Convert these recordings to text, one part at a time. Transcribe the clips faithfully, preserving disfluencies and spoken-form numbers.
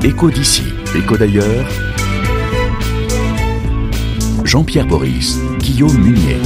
Écho d'ici, écho d'ailleurs. Jean-Pierre Boris, Guillaume Munier.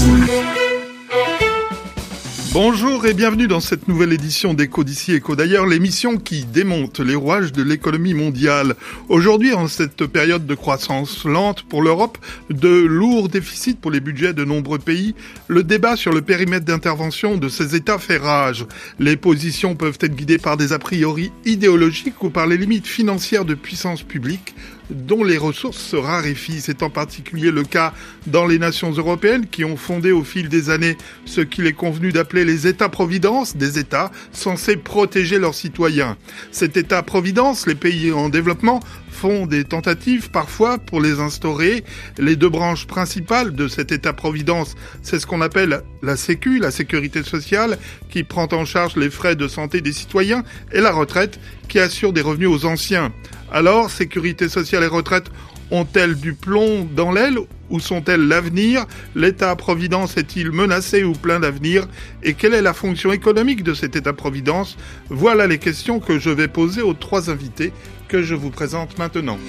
Bonjour et bienvenue dans cette nouvelle édition d'Écho d'ici, écho d'ailleurs, l'émission qui démonte les rouages de l'économie mondiale. Aujourd'hui, en cette période de croissance lente pour l'Europe, de lourds déficits pour les budgets de nombreux pays, le débat sur le périmètre d'intervention de ces États fait rage. Les positions peuvent être guidées par des a priori idéologiques ou par les limites financières de puissance publique dont les ressources se raréfient. C'est en particulier le cas dans les nations européennes qui ont fondé au fil des années ce qu'il est convenu d'appeler les États-providence, des États censés protéger leurs citoyens. Cet État-providence, les pays en développement font des tentatives parfois pour les instaurer. Les deux branches principales de cet État-providence, c'est ce qu'on appelle la Sécu, la sécurité sociale, qui prend en charge les frais de santé des citoyens, et la retraite, qui assure des revenus aux anciens. Alors, sécurité sociale et retraite ont-elles du plomb dans l'aile ou sont-elles l'avenir? L'État-providence est-il menacé ou plein d'avenir? Et quelle est la fonction économique de cet État-providence? Voilà les questions que je vais poser aux trois invités que je vous présente maintenant.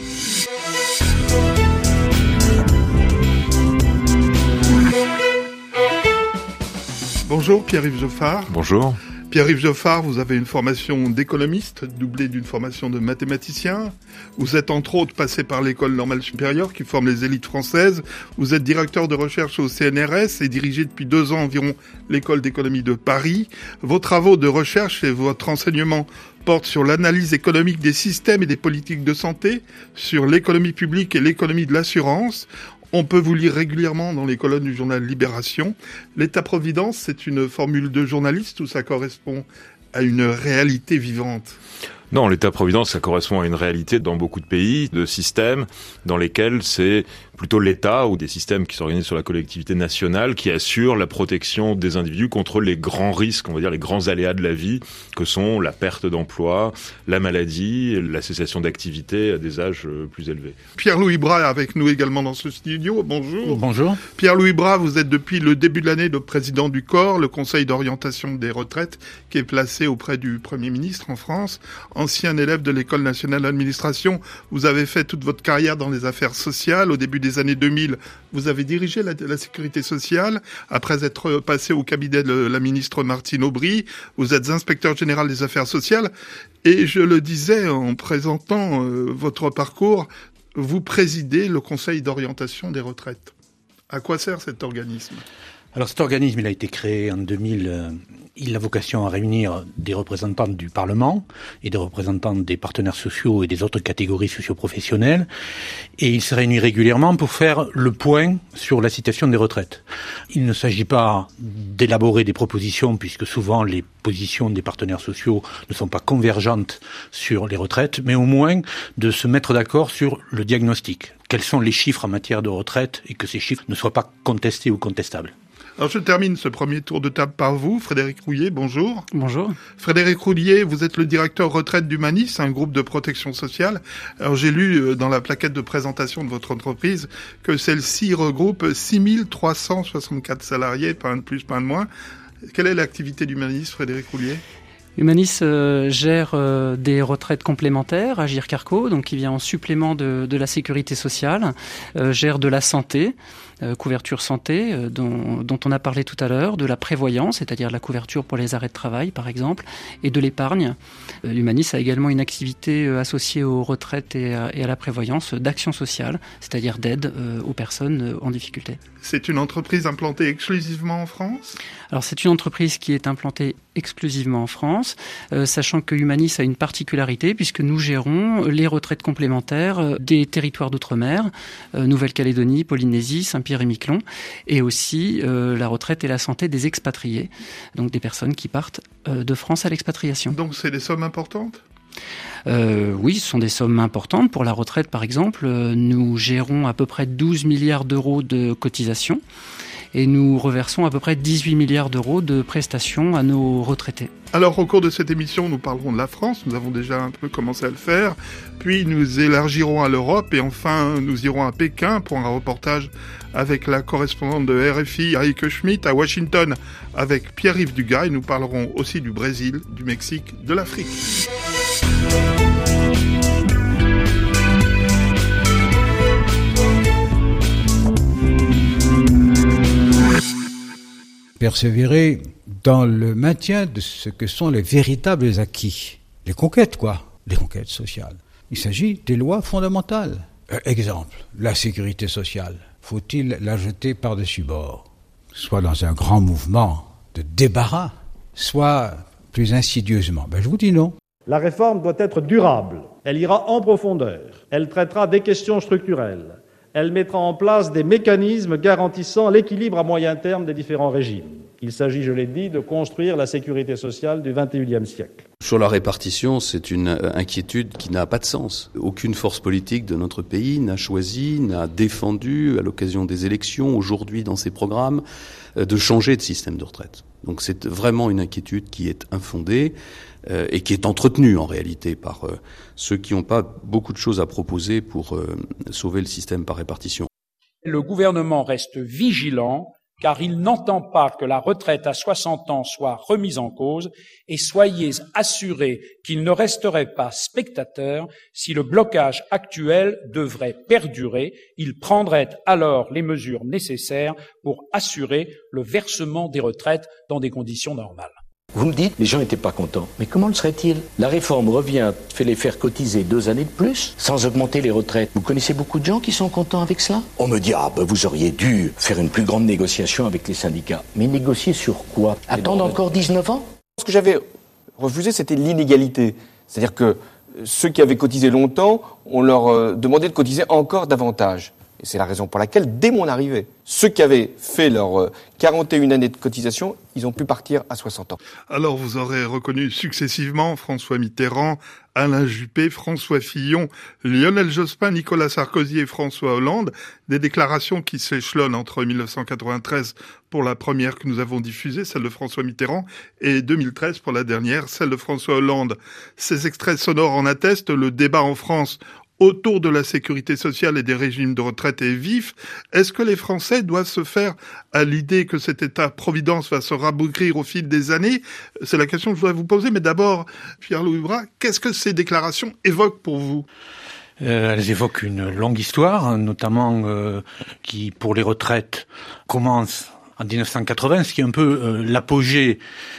Bonjour Pierre-Yves Geoffard. Bonjour. Pierre-Yves Geoffard, vous avez une formation d'économiste, doublée d'une formation de mathématicien. Vous êtes entre autres passé par l'École normale supérieure qui forme les élites françaises. Vous êtes directeur de recherche au C N R S et dirigez depuis deux ans environ l'École d'économie de Paris. Vos travaux de recherche et votre enseignement portent sur l'analyse économique des systèmes et des politiques de santé, sur l'économie publique et l'économie de l'assurance. On peut vous lire régulièrement dans les colonnes du journal Libération. L'État-providence, c'est une formule de journaliste ou ça correspond à une réalité vivante ? Non, l'État-providence, ça correspond à une réalité dans beaucoup de pays, de systèmes dans lesquels c'est plutôt l'État ou des systèmes qui s'organisent sur la collectivité nationale qui assurent la protection des individus contre les grands risques, on va dire les grands aléas de la vie, que sont la perte d'emploi, la maladie, la cessation d'activité à des âges plus élevés. Pierre-Louis Bras est avec nous également dans ce studio. Bonjour. Bonjour. Pierre-Louis Bras, vous êtes depuis le début de l'année le président du C O R, le Conseil d'orientation des retraites, qui est placé auprès du Premier ministre en France. Ancien élève de l'École nationale d'administration, vous avez fait toute votre carrière dans les affaires sociales. Au début des années deux mille, vous avez dirigé la, la sécurité sociale. Après être passé au cabinet de la ministre Martine Aubry, vous êtes inspecteur général des affaires sociales. Et je le disais en présentant euh, votre parcours, vous présidez le Conseil d'orientation des retraites. À quoi sert cet organisme ? Alors cet organisme, il a été créé en deux mille. Il a vocation à réunir des représentants du Parlement et des représentants des partenaires sociaux et des autres catégories socio-professionnelles. Et il se réunit régulièrement pour faire le point sur la situation des retraites. Il ne s'agit pas d'élaborer des propositions puisque souvent les positions des partenaires sociaux ne sont pas convergentes sur les retraites, mais au moins de se mettre d'accord sur le diagnostic. Quels sont les chiffres en matière de retraite et que ces chiffres ne soient pas contestés ou contestables. Alors je termine ce premier tour de table par vous. Frédéric Rouillet, bonjour. Bonjour. Frédéric Rouillet, vous êtes le directeur retraite d'Humanis, un groupe de protection sociale. Alors j'ai lu dans la plaquette de présentation de votre entreprise que celle-ci regroupe six mille trois cent soixante-quatre salariés, pas un de plus, pas un de moins. Quelle est l'activité d'Humanis, Frédéric Rouillet ? Humanis euh, gère euh, des retraites complémentaires, Agir Carco, donc qui vient en supplément de, de la sécurité sociale, euh, gère de la santé, euh, couverture santé, euh, dont, dont on a parlé tout à l'heure, de la prévoyance, c'est-à-dire la couverture pour les arrêts de travail, par exemple, et de l'épargne. Euh, Humanis a également une activité euh, associée aux retraites et à, et à la prévoyance d'action sociale, c'est-à-dire d'aide euh, aux personnes euh, en difficulté. C'est une entreprise implantée exclusivement en France ? Alors c'est une entreprise qui est implantée exclusivement en France, euh, sachant que Humanis a une particularité puisque nous gérons les retraites complémentaires euh, des territoires d'outre-mer, euh, Nouvelle-Calédonie, Polynésie, Saint-Pierre et Miquelon, et aussi euh, la retraite et la santé des expatriés, donc des personnes qui partent euh, de France à l'expatriation. Donc c'est des sommes importantes ? Euh, oui, ce sont des sommes importantes. Pour la retraite, par exemple, euh, nous gérons à peu près douze milliards d'euros de cotisations et nous reversons à peu près dix-huit milliards d'euros de prestations à nos retraités. Alors, au cours de cette émission, nous parlerons de la France. Nous avons déjà un peu commencé à le faire. Puis, nous élargirons à l'Europe. Et enfin, nous irons à Pékin pour un reportage avec la correspondante de R F I, Heike Schmidt, à Washington avec Pierre-Yves Dugas. Et nous parlerons aussi du Brésil, du Mexique, de l'Afrique. persévérer dans le maintien de ce que sont les véritables acquis. Les conquêtes, quoi. Les conquêtes sociales. Il s'agit des lois fondamentales. Euh, exemple, la sécurité sociale. Faut-il la jeter par-dessus bord? Soit dans un grand mouvement de débarras, soit plus insidieusement. Ben, je vous dis non. La réforme doit être durable. Elle ira en profondeur. Elle traitera des questions structurelles. Elle mettra en place des mécanismes garantissant l'équilibre à moyen terme des différents régimes. Il s'agit, je l'ai dit, de construire la sécurité sociale du vingt et unième siècle. Sur la répartition, c'est une inquiétude qui n'a pas de sens. Aucune force politique de notre pays n'a choisi, n'a défendu, à l'occasion des élections, aujourd'hui dans ses programmes, de changer de système de retraite. Donc c'est vraiment une inquiétude qui est infondée euh, et qui est entretenue en réalité par euh, ceux qui n'ont pas beaucoup de choses à proposer pour euh, sauver le système par répartition. Le gouvernement reste vigilant car il n'entend pas que la retraite à soixante ans soit remise en cause et soyez assurés qu'il ne resterait pas spectateur si le blocage actuel devrait perdurer. Il prendrait alors les mesures nécessaires pour assurer le versement des retraites dans des conditions normales. Vous me dites, les gens n'étaient pas contents. Mais comment le seraient-ils? La réforme revient, fait les faire cotiser deux années de plus, sans augmenter les retraites. Vous connaissez beaucoup de gens qui sont contents avec cela? On me dit, ah ben vous auriez dû faire une plus grande négociation avec les syndicats. Mais négocier sur quoi? Attendre encore dix-neuf ans? Ce que j'avais refusé, c'était l'inégalité. C'est-à-dire que ceux qui avaient cotisé longtemps, on leur demandait de cotiser encore davantage. Et c'est la raison pour laquelle, dès mon arrivée, ceux qui avaient fait leurs quarante et une années de cotisation, ils ont pu partir à soixante ans. Alors, vous aurez reconnu successivement François Mitterrand, Alain Juppé, François Fillon, Lionel Jospin, Nicolas Sarkozy et François Hollande. Des déclarations qui s'échelonnent entre mille neuf cent quatre-vingt-treize pour la première que nous avons diffusée, celle de François Mitterrand, et deux mille treize pour la dernière, celle de François Hollande. Ces extraits sonores en attestent. Le débat en France autour de la sécurité sociale et des régimes de retraite est vif. Est-ce que les Français doivent se faire à l'idée que cet État-providence va se rabougrir au fil des années? C'est la question que je voudrais vous poser. Mais d'abord, Pierre-Louis Bras, qu'est-ce que ces déclarations évoquent pour vous? Euh, elles évoquent une longue histoire, notamment euh, qui, pour les retraites, commence en dix-neuf cent quatre-vingts, ce qui est un peu euh, l'apogée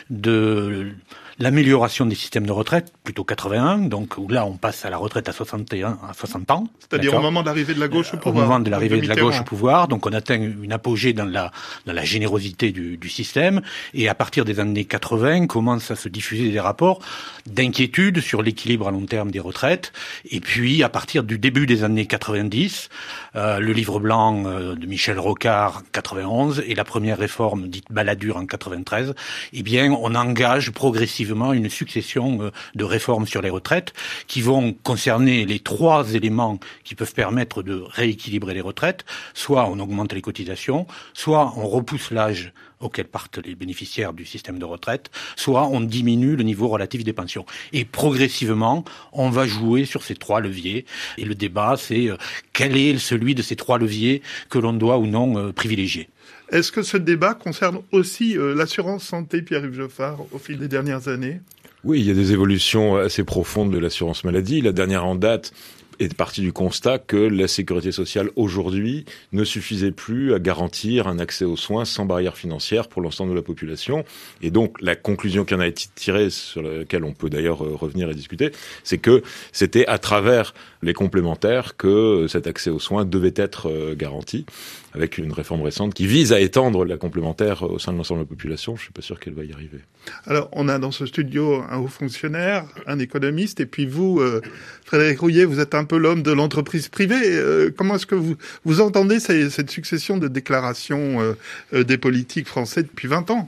de l'amélioration des systèmes de retraite, plutôt quatre-vingt-un, donc où là on passe à la retraite à soixante et un, à soixante ans. C'est-à-dire au moment de l'arrivée de la gauche au pouvoir. Au moment de l'arrivée de la gauche au pouvoir, donc on atteint une apogée dans la dans la générosité du, du système, et à partir des années quatre-vingts commencent à se diffuser des rapports d'inquiétude sur l'équilibre à long terme des retraites, et puis à partir du début des années quatre-vingt-dix, euh, le livre blanc euh, de Michel Rocard quatre-vingt-onze et la première réforme dite Balladur en quatre-vingt-treize, eh bien on engage progressivement une succession de réformes sur les retraites qui vont concerner les trois éléments qui peuvent permettre de rééquilibrer les retraites. Soit on augmente les cotisations, soit on repousse l'âge auquel partent les bénéficiaires du système de retraite, soit on diminue le niveau relatif des pensions. Et progressivement, on va jouer sur ces trois leviers. Et le débat, c'est euh, quel est celui de ces trois leviers que l'on doit ou non euh, privilégier. Est-ce que ce débat concerne aussi euh, l'assurance santé, Pierre-Yves Geoffard, au fil des dernières années? Oui, il y a des évolutions assez profondes de l'assurance maladie. La dernière en date est partie du constat que la sécurité sociale aujourd'hui ne suffisait plus à garantir un accès aux soins sans barrière financière pour l'ensemble de la population. Et donc, la conclusion qui en a été tirée, sur laquelle on peut d'ailleurs revenir et discuter, c'est que c'était à travers les complémentaires que cet accès aux soins devait être garanti, avec une réforme récente qui vise à étendre la complémentaire au sein de l'ensemble de la population. Je suis pas sûr qu'elle va y arriver. Alors, on a dans ce studio un haut fonctionnaire, un économiste, et puis vous, euh, Frédéric Rouillet, vous êtes un peu l'homme de l'entreprise privée. Euh, comment est-ce que vous, vous entendez ces, cette succession de déclarations euh, euh, des politiques français depuis vingt ans?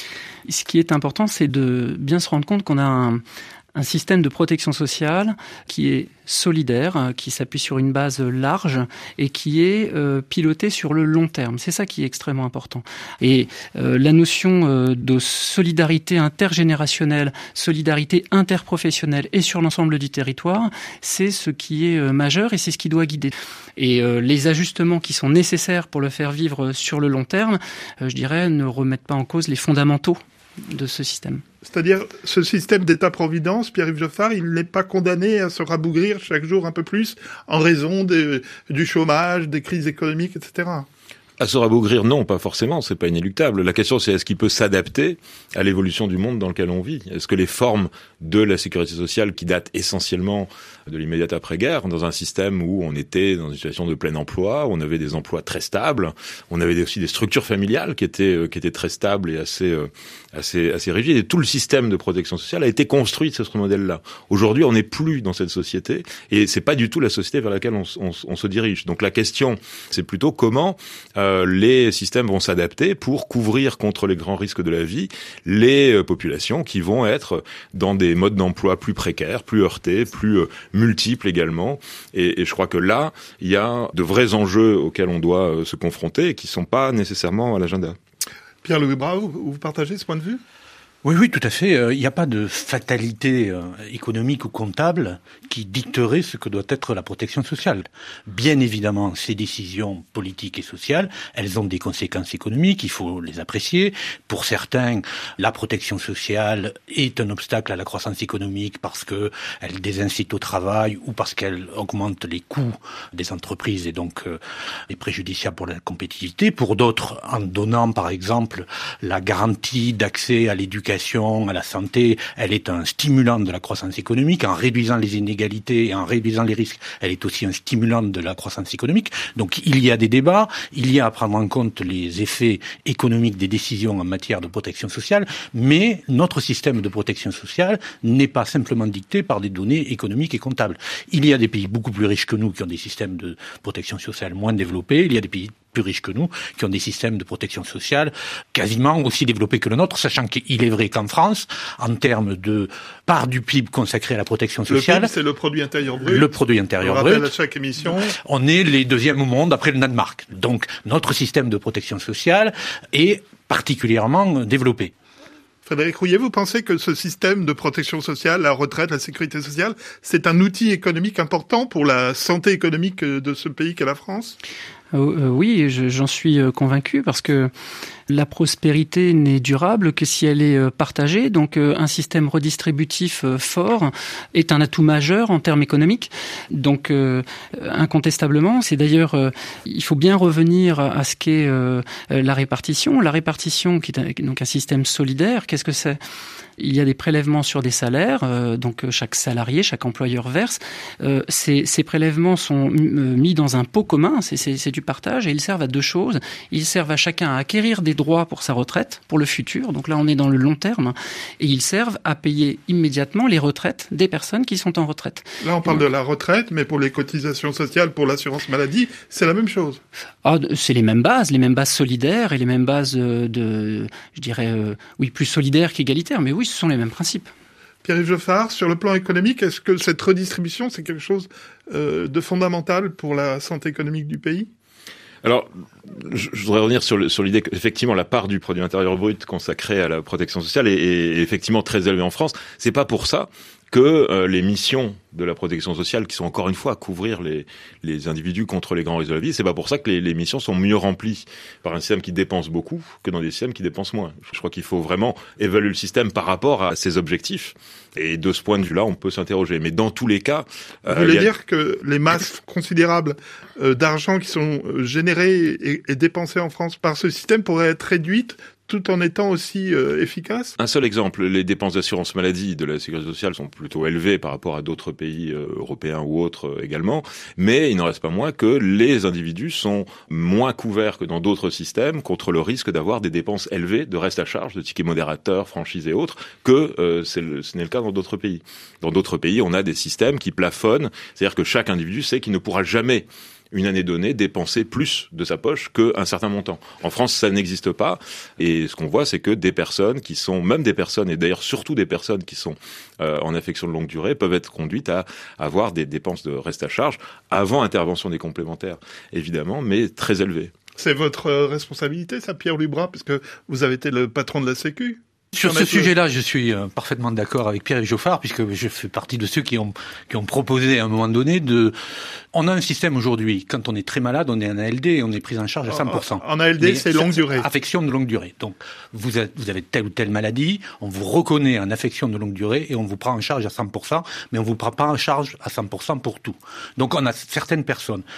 Ce qui est important, c'est de bien se rendre compte qu'on a un, un système de protection sociale qui est solidaire, qui s'appuie sur une base large et qui est euh, piloté sur le long terme. C'est ça qui est extrêmement important. Et euh, la notion euh, de solidarité intergénérationnelle, solidarité interprofessionnelle et sur l'ensemble du territoire, c'est ce qui est euh, majeur et c'est ce qui doit guider. Et euh, les ajustements qui sont nécessaires pour le faire vivre sur le long terme, euh, je dirais, ne remettent pas en cause les fondamentaux de ce système. C'est-à-dire, ce système d'État-providence, Pierre-Yves Geoffard, il n'est pas condamné à se rabougrir chaque jour un peu plus en raison de, du chômage, des crises économiques, et cetera. À se rabougrir, non, pas forcément, c'est pas inéluctable. La question, c'est est-ce qu'il peut s'adapter à l'évolution du monde dans lequel on vit? Est-ce que les formes de la sécurité sociale, qui datent essentiellement de l'immédiate après-guerre, dans un système où on était dans une situation de plein emploi, où on avait des emplois très stables, on avait aussi des structures familiales qui étaient qui étaient très stables et assez assez assez rigides, et tout le système de protection sociale a été construit sur ce modèle-là. Aujourd'hui, on n'est plus dans cette société, et c'est pas du tout la société vers laquelle on, on, on se dirige. Donc la question, c'est plutôt comment euh, les systèmes vont s'adapter pour couvrir contre les grands risques de la vie les euh, populations qui vont être dans des modes d'emploi plus précaires, plus heurtés, plus euh, multiples également. Et, et je crois que là, il y a de vrais enjeux auxquels on doit euh, se confronter et qui sont pas nécessairement à l'agenda. Pierre-Louis Brault, vous partagez ce point de vue ? Oui, oui, tout à fait. Il n'y a pas de fatalité euh, économique ou comptable qui dicterait ce que doit être la protection sociale. Bien évidemment, ces décisions politiques et sociales, elles ont des conséquences économiques, il faut les apprécier. Pour certains, la protection sociale est un obstacle à la croissance économique parce que elle désincite au travail ou parce qu'elle augmente les coûts des entreprises et donc euh, est préjudiciable pour la compétitivité. Pour d'autres, en donnant par exemple la garantie d'accès à l'éducation, à la santé, elle est un stimulant de la croissance économique. En réduisant les inégalités et en réduisant les risques, elle est aussi un stimulant de la croissance économique. Donc il y a des débats, il y a à prendre en compte les effets économiques des décisions en matière de protection sociale, mais notre système de protection sociale n'est pas simplement dicté par des données économiques et comptables. Il y a des pays beaucoup plus riches que nous qui ont des systèmes de protection sociale moins développés, il y a des pays plus riches que nous, qui ont des systèmes de protection sociale quasiment aussi développés que le nôtre, sachant qu'il est vrai qu'en France, en termes de part du P I B consacrée à la protection sociale... Le P I B, c'est le produit intérieur brut. Le produit intérieur brut. On rappelle à chaque émission. On est les deuxièmes au monde après le Danemark. Donc, notre système de protection sociale est particulièrement développé. Frédéric Rouillet, vous pensez que ce système de protection sociale, la retraite, la sécurité sociale, c'est un outil économique important pour la santé économique de ce pays qu'est la France ? Euh, oui, je, j'en suis convaincu parce que la prospérité n'est durable que si elle est partagée. Donc un système redistributif fort est un atout majeur en termes économiques. Donc euh, incontestablement, c'est d'ailleurs, euh, il faut bien revenir à ce qu'est euh, la répartition. La répartition qui est un, donc un système solidaire, qu'est-ce que c'est ? Il y a des prélèvements sur des salaires, euh, donc chaque salarié, chaque employeur verse. Euh, ces, ces prélèvements sont m- mis dans un pot commun, c'est, c'est, c'est du partage, et ils servent à deux choses. Ils servent à chacun à acquérir des droits pour sa retraite, pour le futur, donc là on est dans le long terme, et ils servent à payer immédiatement les retraites des personnes qui sont en retraite. Là on parle donc de la retraite, mais pour les cotisations sociales, pour l'assurance maladie, c'est la même chose. Ah, c'est les mêmes bases, les mêmes bases solidaires et les mêmes bases de, je dirais, euh, oui, plus solidaires qu'égalitaires, mais oui, ce sont les mêmes principes. Pierre-Yves Geoffard, sur le plan économique, est-ce que cette redistribution, c'est quelque chose euh, de fondamental pour la santé économique du pays ? Alors, je, je voudrais revenir sur, le, sur l'idée qu'effectivement la part du produit intérieur brut consacrée à la protection sociale est, est effectivement très élevée en France. C'est pas pour ça que euh, les missions de la protection sociale, qui sont encore une fois à couvrir les, les individus contre les grands risques de la vie, c'est pas pour ça que les, les missions sont mieux remplies par un système qui dépense beaucoup que dans des systèmes qui dépensent moins. Je crois qu'il faut vraiment évaluer le système par rapport à ses objectifs. Et de ce point de vue-là, on peut s'interroger. Mais dans tous les cas... Euh, Vous voulez a... dire que les masses considérables euh, d'argent qui sont générées et, et dépensées en France par ce système pourraient être réduites tout en étant aussi euh, efficace ? Un seul exemple, les dépenses d'assurance maladie de la sécurité sociale sont plutôt élevées par rapport à d'autres pays euh, européens ou autres euh, également, mais il n'en reste pas moins que les individus sont moins couverts que dans d'autres systèmes contre le risque d'avoir des dépenses élevées de reste à charge, de tickets modérateurs, franchises et autres, que euh, c'est le, ce n'est le cas dans d'autres pays. Dans d'autres pays, on a des systèmes qui plafonnent, c'est-à-dire que chaque individu sait qu'il ne pourra jamais une année donnée, dépenser plus de sa poche qu'un certain montant. En France, ça n'existe pas. Et ce qu'on voit, c'est que des personnes qui sont, même des personnes, et d'ailleurs surtout des personnes qui sont euh, en affection de longue durée, peuvent être conduites à avoir des dépenses de reste à charge avant intervention des complémentaires, évidemment, mais très élevées. C'est votre responsabilité, ça, Pierre-Louis Brault, parce que vous avez été le patron de la Sécu. Sur ce sujet-là, je suis euh, parfaitement d'accord avec Pierre-Yves Geoffard, puisque je fais partie de ceux qui ont qui ont proposé à un moment donné de... On a un système aujourd'hui, quand on est très malade, on est en A L D et on est pris en charge à cent pour cent. En A L D, mais c'est longue durée. Affection de longue durée. Donc, vous avez, vous avez telle ou telle maladie, on vous reconnaît en affection de longue durée et on vous prend en charge à cent pour cent, mais on vous prend pas en charge à cent pour cent pour tout. Donc, on a certaines personnes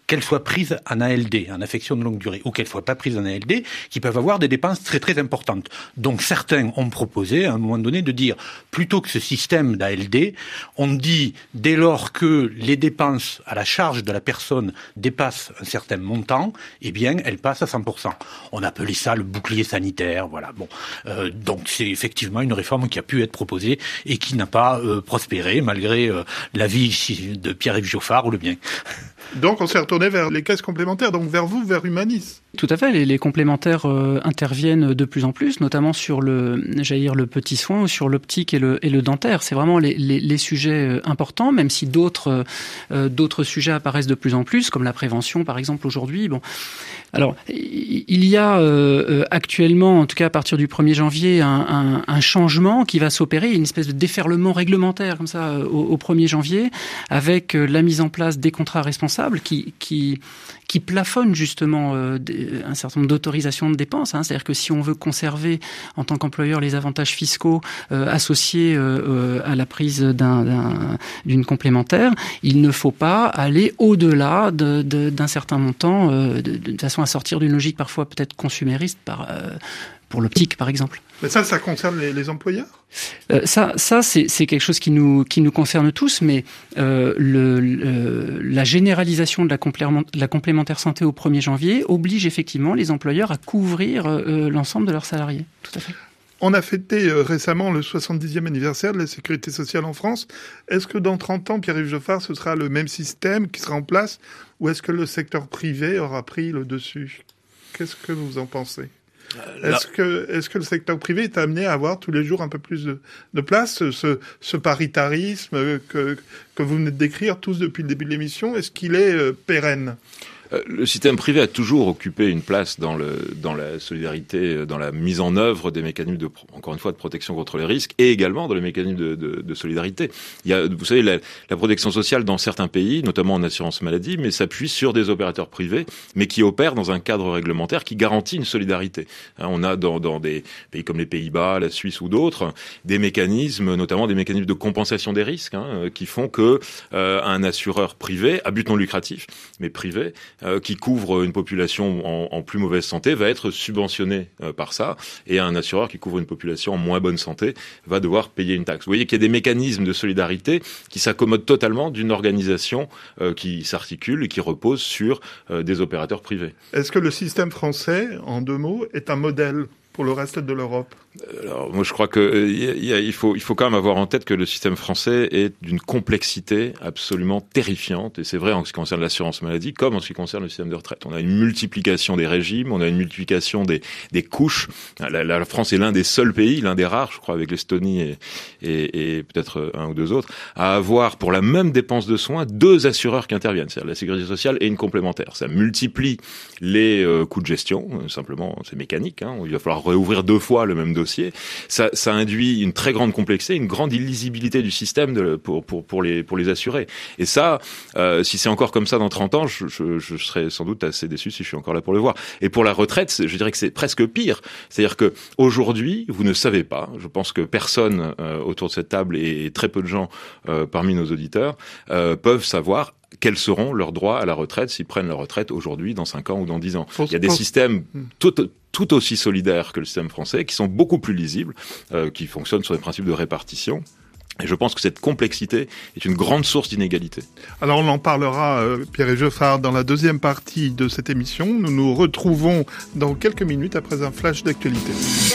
qu'elles soient prises en A L D, en affection de longue durée, ou qu'elles soient pas prises en A L D, qui peuvent avoir des dépenses très très importantes. Donc certains ont proposé à un moment donné de dire, plutôt que ce système d'A L D, on dit dès lors que les dépenses à la charge de la personne dépassent un certain montant, eh bien elles passent à cent pour cent. On appelait ça le bouclier sanitaire, voilà. Bon, euh, donc c'est effectivement une réforme qui a pu être proposée et qui n'a pas euh, prospéré malgré euh, l'avis de Pierre-Yves Geoffard ou le mien. Donc on s'est retourné vers les caisses complémentaires, donc vers vous, vers Humanis. Tout à fait, les, les complémentaires euh, interviennent de plus en plus, notamment sur le, j'allais dire, le petit soin ou sur l'optique et le, et le dentaire. C'est vraiment les, les, les sujets importants, même si d'autres, euh, d'autres sujets apparaissent de plus en plus, comme la prévention par exemple aujourd'hui. Bon, alors il y a euh, actuellement, en tout cas à partir du premier janvier, un, un, un changement qui va s'opérer, une espèce de déferlement réglementaire comme ça au, au premier janvier, avec la mise en place des contrats responsables qui qui qui plafonne justement euh, un certain nombre d'autorisations de dépenses. Hein. C'est-à-dire que si on veut conserver en tant qu'employeur les avantages fiscaux euh, associés euh, à la prise d'un, d'un, d'une complémentaire, il ne faut pas aller au-delà de, de, d'un certain montant, euh, de, de façon à sortir d'une logique parfois peut-être consumériste par, euh, pour l'optique par exemple. Mais ça, ça concerne les, les employeurs ? Euh, ça, ça c'est, c'est quelque chose qui nous qui nous concerne tous, mais euh, le, le, la généralisation de la, complément, de la complémentaire santé au premier janvier oblige effectivement les employeurs à couvrir euh, l'ensemble de leurs salariés. Tout à fait. On a fêté euh, récemment le soixante-dixième anniversaire de la sécurité sociale en France. Est-ce que dans trente ans, Pierre-Yves Geoffard, ce sera le même système qui sera en place, ou est-ce que le secteur privé aura pris le dessus ? Qu'est-ce que vous en pensez ? Est-ce que, est-ce que le secteur privé est amené à avoir tous les jours un peu plus de, de place, ce, ce paritarisme que, que vous venez de décrire tous depuis le début de l'émission, est-ce qu'il est euh, pérenne ? Le système privé a toujours occupé une place dans le dans la solidarité, dans la mise en œuvre des mécanismes de encore une fois de protection contre les risques et également dans les mécanismes de, de, de solidarité. Il y a, vous savez, la, la protection sociale dans certains pays, notamment en assurance maladie, mais s'appuie sur des opérateurs privés, mais qui opèrent dans un cadre réglementaire qui garantit une solidarité. Hein, on a dans, dans des pays comme les Pays-Bas, la Suisse ou d'autres, des mécanismes, notamment des mécanismes de compensation des risques, hein, qui font que euh, un assureur privé à but non lucratif, mais privé, Euh, qui couvre une population en, en plus mauvaise santé va être subventionné euh, par ça, et un assureur qui couvre une population en moins bonne santé va devoir payer une taxe. Vous voyez qu'il y a des mécanismes de solidarité qui s'accommodent totalement d'une organisation euh, qui s'articule et qui repose sur euh, des opérateurs privés. Est-ce que le système français, en deux mots, est un modèle pour le reste de l'Europe ? Alors, moi, je crois que euh, y a, il faut, il faut quand même avoir en tête que le système français est d'une complexité absolument terrifiante. Et c'est vrai en ce qui concerne l'assurance maladie, comme en ce qui concerne le système de retraite. On a une multiplication des régimes, on a une multiplication des, des couches. La, la France est l'un des seuls pays, l'un des rares, je crois, avec l'Estonie et, et, et peut-être un ou deux autres, à avoir pour la même dépense de soins deux assureurs qui interviennent, c'est-à-dire la sécurité sociale et une complémentaire. Ça multiplie les euh, coûts de gestion. Simplement, c'est mécanique. Hein. Il va falloir réouvrir deux fois le même dossier. Ça, ça induit une très grande complexité, une grande illisibilité du système de, pour, pour, pour, les, pour les assurés. Et ça, euh, si c'est encore comme ça dans trente ans, je, je, je serais sans doute assez déçu si je suis encore là pour le voir. Et pour la retraite, je dirais que c'est presque pire. C'est-à-dire que aujourd'hui, vous ne savez pas, je pense que personne euh, autour de cette table et très peu de gens euh, parmi nos auditeurs euh, peuvent savoir quels seront leurs droits à la retraite s'ils prennent leur retraite aujourd'hui, dans cinq ans ou dans dix ans. Il y a des systèmes tout, tout aussi solidaires que le système français, qui sont beaucoup plus lisibles, euh, qui fonctionnent sur des principes de répartition. Et je pense que cette complexité est une grande source d'inégalité. Alors on en parlera, euh, Pierre-Yves Geoffard, dans la deuxième partie de cette émission. Nous nous retrouvons dans quelques minutes après un flash d'actualité.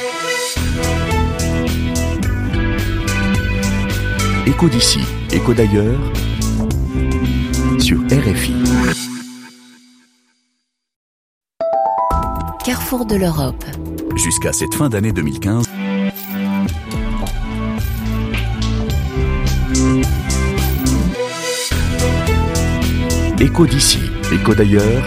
Écho d'ici, écho d'ailleurs, sur R F I. Carrefour de l'Europe. Jusqu'à cette fin d'année deux mille quinze. Écho d'ici, écho d'ailleurs.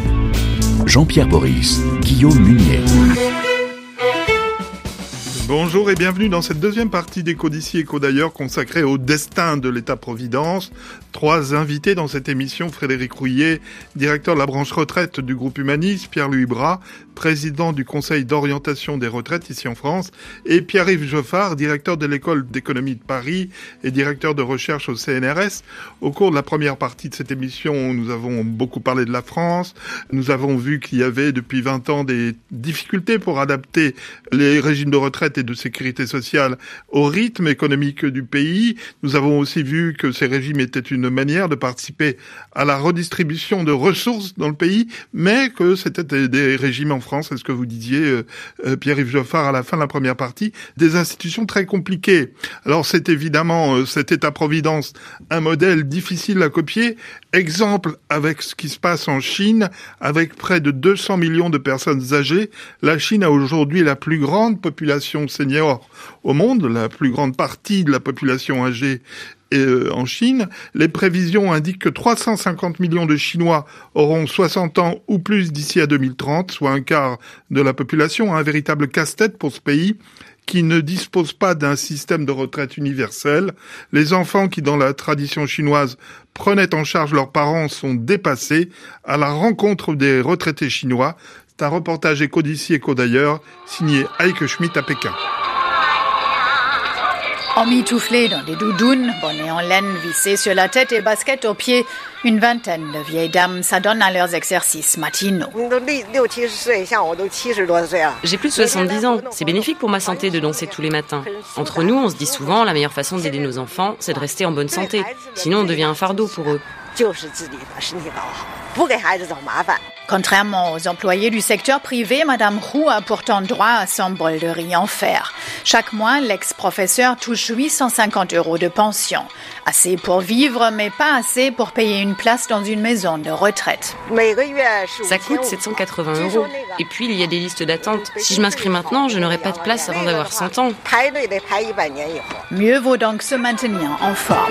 Jean-Pierre Boris, Guillaume Munier. Bonjour. Bonjour et bienvenue dans cette deuxième partie d'Éco d'ici, Éco d'ailleurs, consacrée au destin de l'État-providence. Trois invités dans cette émission: Frédéric Rouillet, directeur de la branche retraite du groupe Humanis, Pierre-Louis Bras, président du Conseil d'orientation des retraites ici en France, et Pierre-Yves Geoffard, directeur de l'École d'économie de Paris et directeur de recherche au C N R S. Au cours de la première partie de cette émission, nous avons beaucoup parlé de la France. Nous avons vu qu'il y avait depuis vingt ans des difficultés pour adapter les régimes de retraite et de sécurité sociale au rythme économique du pays. Nous avons aussi vu que ces régimes étaient une manière de participer à la redistribution de ressources dans le pays, mais que c'était des régimes en France, c'est ce que vous disiez, euh, Pierre-Yves Geoffard, à la fin de la première partie, des institutions très compliquées. Alors c'est évidemment euh, cet État-providence, un modèle difficile à copier. Exemple avec ce qui se passe en Chine, avec près de deux cents millions de personnes âgées. La Chine a aujourd'hui la plus grande population senior au monde, la plus grande partie de la population âgée euh, en Chine. Les prévisions indiquent que trois cent cinquante millions de Chinois auront soixante ans ou plus d'ici à deux mille trente, soit un quart de la population, un véritable casse-tête pour ce pays qui ne dispose pas d'un système de retraite universel. Les enfants qui, dans la tradition chinoise, prenaient en charge leurs parents sont dépassés. À la rencontre des retraités chinois, c'est un reportage Éco d'ici, Éco d'ailleurs, signé Heike Schmidt à Pékin. Emmitouflés dans des doudounes, bonnets en laine vissés sur la tête et baskets aux pieds, une vingtaine de vieilles dames s'adonnent à leurs exercices matinaux. J'ai plus de soixante-dix ans. C'est bénéfique pour ma santé de danser tous les matins. Entre nous, on se dit souvent, la meilleure façon d'aider nos enfants, c'est de rester en bonne santé. Sinon, on devient un fardeau pour eux. Contrairement aux employés du secteur privé, Madame Roux a pourtant droit à son bol de riz en fer. Chaque mois, l'ex-professeur touche huit cent cinquante euros de pension. Assez pour vivre, mais pas assez pour payer une place dans une maison de retraite. Ça coûte sept cent quatre-vingts euros. Et puis, il y a des listes d'attente. Si je m'inscris maintenant, je n'aurai pas de place avant d'avoir cent ans. Mieux vaut donc se maintenir en forme.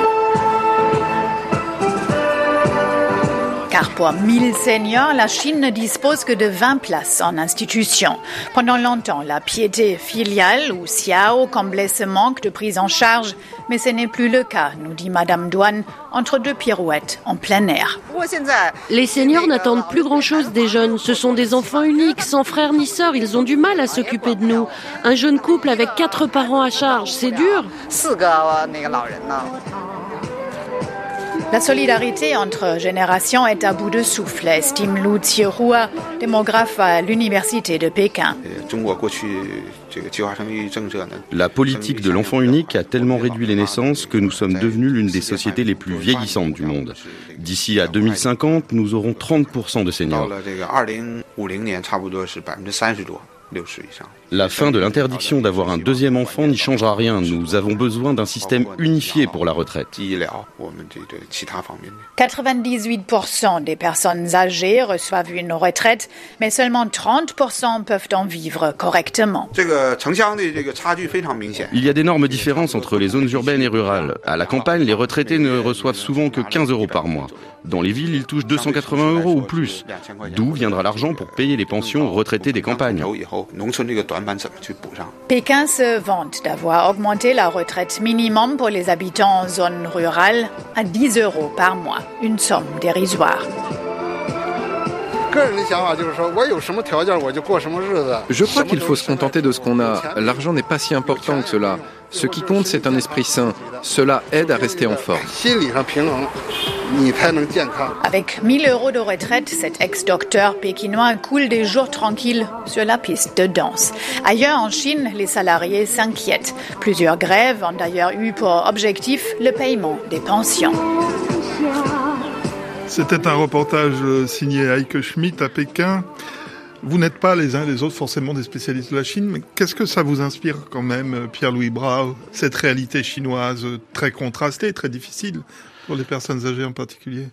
Car pour mille seniors, la Chine ne dispose que de vingt places en institution. Pendant longtemps, la piété filiale ou Xiao comblait ce manque de prise en charge, mais ce n'est plus le cas, nous dit Madame Douane, entre deux pirouettes en plein air. Les seniors n'attendent plus grand-chose des jeunes. Ce sont des enfants uniques, sans frères ni sœurs. Ils ont du mal à s'occuper de nous. Un jeune couple avec quatre parents à charge, c'est dur. La solidarité entre générations est à bout de souffle, estime Lu Zhihua, démographe à l'université de Pékin. La politique de l'enfant unique a tellement réduit les naissances que nous sommes devenus l'une des sociétés les plus vieillissantes du monde. D'ici à deux mille cinquante, nous aurons trente pour cent de seniors. La fin de l'interdiction d'avoir un deuxième enfant n'y changera rien. Nous avons besoin d'un système unifié pour la retraite. quatre-vingt-dix-huit pour cent des personnes âgées reçoivent une retraite, mais seulement trente pour cent peuvent en vivre correctement. Il y a d'énormes différences entre les zones urbaines et rurales. À la campagne, les retraités ne reçoivent souvent que quinze euros par mois. Dans les villes, ils touchent deux cent quatre-vingts euros ou plus. D'où viendra l'argent pour payer les pensions aux retraités des campagnes? Pékin se vante d'avoir augmenté la retraite minimum pour les habitants en zone rurale à dix euros par mois, une somme dérisoire. Je crois qu'il faut se contenter de ce qu'on a. L'argent n'est pas si important que cela. Ce qui compte, c'est un esprit sain. Cela aide à rester en forme. Avec mille euros de retraite, cet ex-docteur pékinois coule des jours tranquilles sur la piste de danse. Ailleurs en Chine, les salariés s'inquiètent. Plusieurs grèves ont d'ailleurs eu pour objectif le paiement des pensions. C'était un reportage signé Heike Schmidt à Pékin. Vous n'êtes pas les uns les autres forcément des spécialistes de la Chine, mais qu'est-ce que ça vous inspire quand même, Pierre-Louis Bras, cette réalité chinoise très contrastée, très difficile pour les personnes âgées en particulier?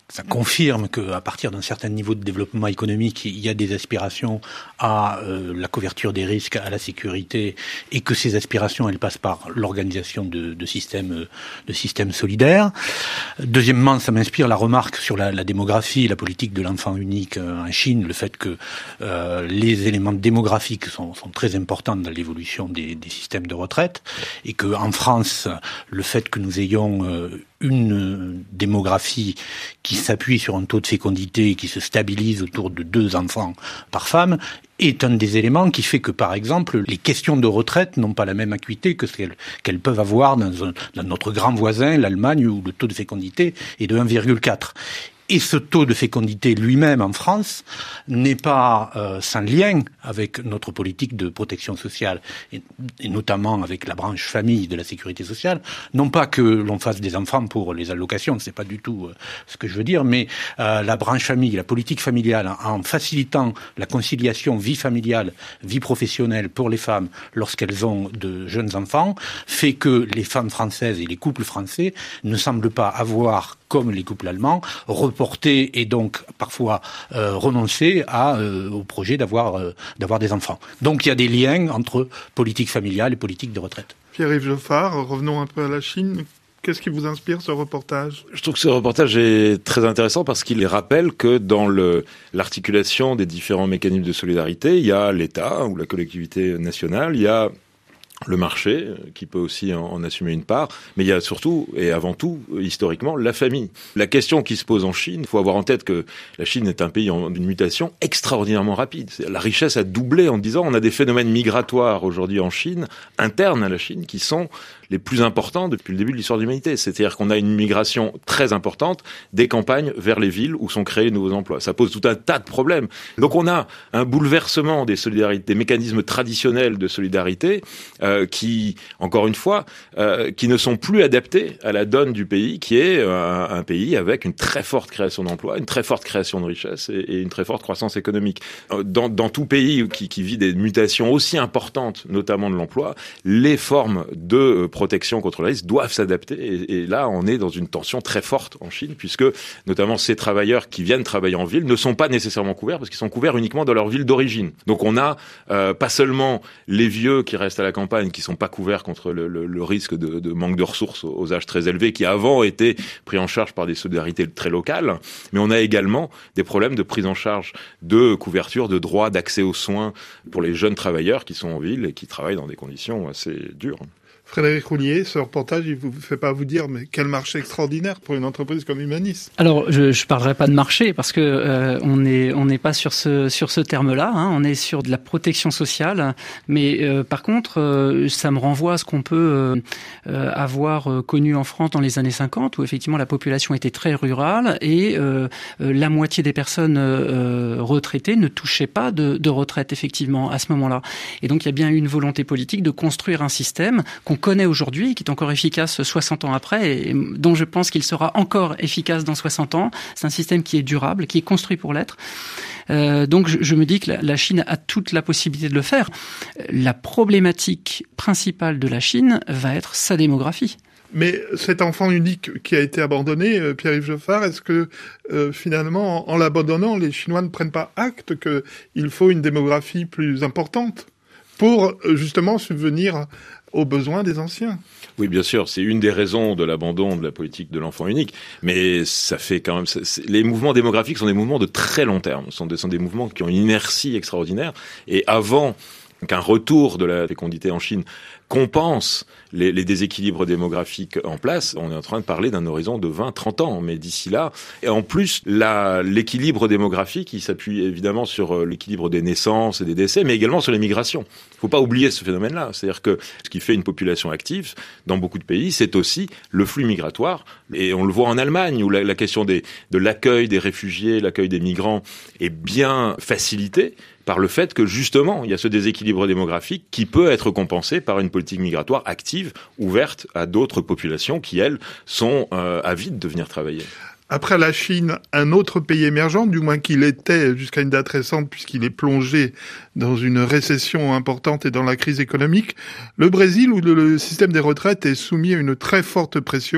ça confirme qu'à partir d'un certain niveau de développement économique, il y a des aspirations à euh, la couverture des risques, à la sécurité, et que ces aspirations, elles passent par l'organisation de, de systèmes, de systèmes solidaires. Deuxièmement, ça m'inspire la remarque sur la, la démographie, la politique de l'enfant unique en Chine, le fait que euh, les éléments démographiques sont, sont très importants dans l'évolution des, des systèmes de retraite, et que en France, le fait que nous ayons euh, une démographie qui s'appuie sur un taux de fécondité qui se stabilise autour de deux enfants par femme est un des éléments qui fait que, par exemple, les questions de retraite n'ont pas la même acuité que celles qu'elles peuvent avoir dans, un, dans notre grand voisin, l'Allemagne, où le taux de fécondité est de un virgule quatre. Et ce taux de fécondité lui-même en France n'est pas euh, sans lien avec notre politique de protection sociale et, et notamment avec la branche famille de la sécurité sociale. Non pas que l'on fasse des enfants pour les allocations, c'est pas du tout euh, ce que je veux dire, mais euh, la branche famille, la politique familiale, en, en facilitant la conciliation vie familiale, vie professionnelle pour les femmes lorsqu'elles ont de jeunes enfants, fait que les femmes françaises et les couples français ne semblent pas avoir, comme les couples allemands, reporter et donc parfois euh, renoncer à, euh, au projet d'avoir, euh, d'avoir des enfants. Donc il y a des liens entre politique familiale et politique de retraite. Pierre-Yves Geoffard, revenons un peu à la Chine. Qu'est-ce qui vous inspire ce reportage ? Je trouve que ce reportage est très intéressant parce qu'il rappelle que dans le, l'articulation des différents mécanismes de solidarité, il y a l'État ou la collectivité nationale, il y a le marché, qui peut aussi en, en assumer une part, mais il y a surtout, et avant tout, historiquement, la famille. La question qui se pose en Chine, il faut avoir en tête que la Chine est un pays en une mutation extraordinairement rapide. La richesse a doublé en dix ans. On a des phénomènes migratoires aujourd'hui en Chine, internes à la Chine, qui sont les plus importants depuis le début de l'histoire de l'humanité. C'est-à-dire qu'on a une migration très importante des campagnes vers les villes où sont créés de nouveaux emplois. Ça pose tout un tas de problèmes. Donc on a un bouleversement des solidarités, des mécanismes traditionnels de solidarité euh, qui, encore une fois, euh, qui ne sont plus adaptés à la donne du pays, qui est un, un pays avec une très forte création d'emplois, une très forte création de richesses et, et une très forte croissance économique. Dans, dans tout pays qui, qui vit des mutations aussi importantes, notamment de l'emploi, les formes de euh, protection contre le risque doivent s'adapter. Et, et là, on est dans une tension très forte en Chine, puisque notamment ces travailleurs qui viennent travailler en ville ne sont pas nécessairement couverts, parce qu'ils sont couverts uniquement dans leur ville d'origine. Donc on a euh, pas seulement les vieux qui restent à la campagne, qui sont pas couverts contre le, le, le risque de, de manque de ressources aux âges très élevés, qui avant étaient pris en charge par des solidarités très locales, mais on a également des problèmes de prise en charge, de couverture, de droit d'accès aux soins pour les jeunes travailleurs qui sont en ville et qui travaillent dans des conditions assez dures. Frédéric Roulier, ce reportage, il ne vous fait pas vous dire, mais quel marché extraordinaire pour une entreprise comme Humanis. Alors, je ne parlerai pas de marché parce que euh, on n'est on n'est pas sur ce sur ce terme-là. Hein, on est sur de la protection sociale, mais euh, par contre, euh, ça me renvoie à ce qu'on peut euh, avoir euh, connu en France dans les années cinquante, où effectivement la population était très rurale et euh, euh, la moitié des personnes euh, retraitées ne touchaient pas de, de retraite effectivement à ce moment-là. Et donc, il y a bien eu une volonté politique de construire un système qu'on connaît aujourd'hui, qui est encore efficace soixante ans après, et dont je pense qu'il sera encore efficace dans soixante ans. C'est un système qui est durable, qui est construit pour l'être. Euh, donc je, je me dis que la, la Chine a toute la possibilité de le faire. La problématique principale de la Chine va être sa démographie. Mais cet enfant unique qui a été abandonné, euh, Pierre-Yves Geoffard, est-ce que euh, finalement, en, en l'abandonnant, les Chinois ne prennent pas acte qu'il faut une démographie plus importante pour justement subvenir aux besoins des anciens? Oui, bien sûr, c'est une des raisons de l'abandon de la politique de l'enfant unique, mais ça fait quand même... C'est, les mouvements démographiques sont des mouvements de très long terme, ce sont des, sont des mouvements qui ont une inertie extraordinaire, et avant qu'un retour de la fécondité en Chine compense les, les déséquilibres démographiques en place, on est en train de parler d'un horizon de vingt à trente ans, mais d'ici là, et en plus, la, l'équilibre démographique, il s'appuie évidemment sur l'équilibre des naissances et des décès, mais également sur les migrations. Il ne faut pas oublier ce phénomène-là, c'est-à-dire que ce qui fait une population active, dans beaucoup de pays, c'est aussi le flux migratoire, et on le voit en Allemagne, où la, la question des, de l'accueil des réfugiés, l'accueil des migrants est bien facilitée par le fait que, justement, il y a ce déséquilibre démographique qui peut être compensé par une politique migratoire active, ouverte à d'autres populations qui, elles, sont euh, avides de venir travailler. Après la Chine, un autre pays émergent, du moins qu'il était jusqu'à une date récente, puisqu'il est plongé dans une récession importante et dans la crise économique, le Brésil, où le système des retraites est soumis à une très forte pression